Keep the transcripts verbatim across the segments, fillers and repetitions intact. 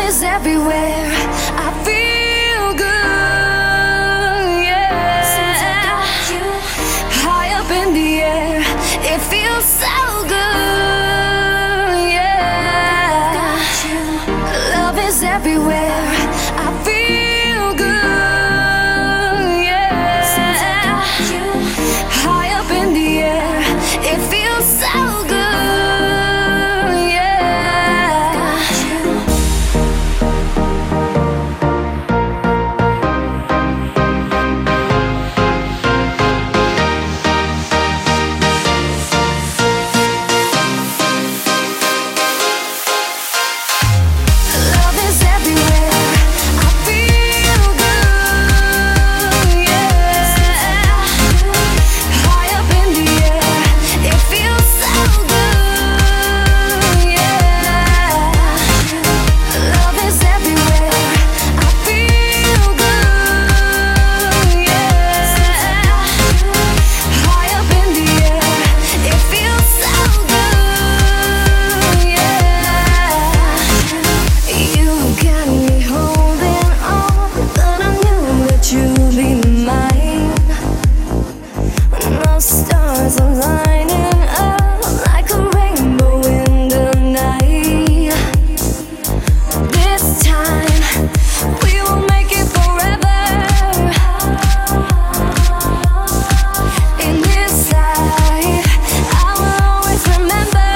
is everywhere. I feel good, yeah. Since I got you high up in the air, it feels so good, yeah. Got you. Love is everywhere. I feel good, yeah. Since I got you high up in the air, it feels so good. Stars are lining up like a rainbow in the night. This time we will make it forever. In this life I will always remember.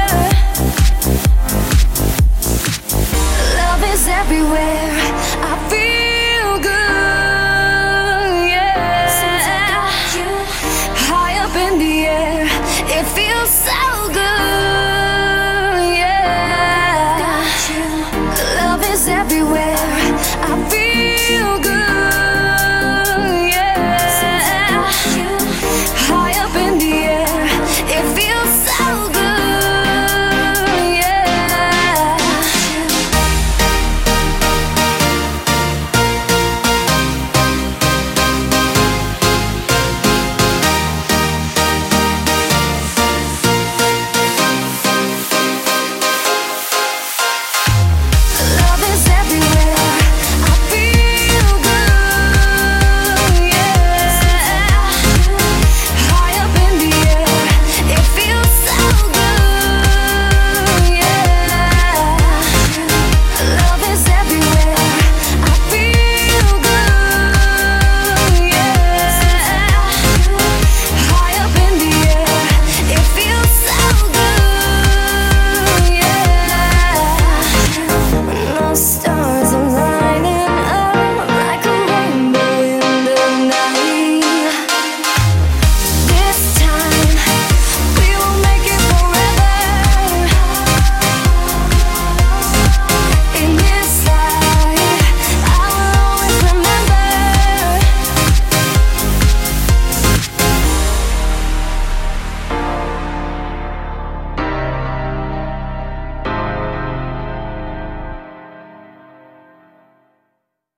Love is everywhere. I feel good, yeah. Since I got you high up in the air, it feels so good, yeah. Got you. Love is everywhere.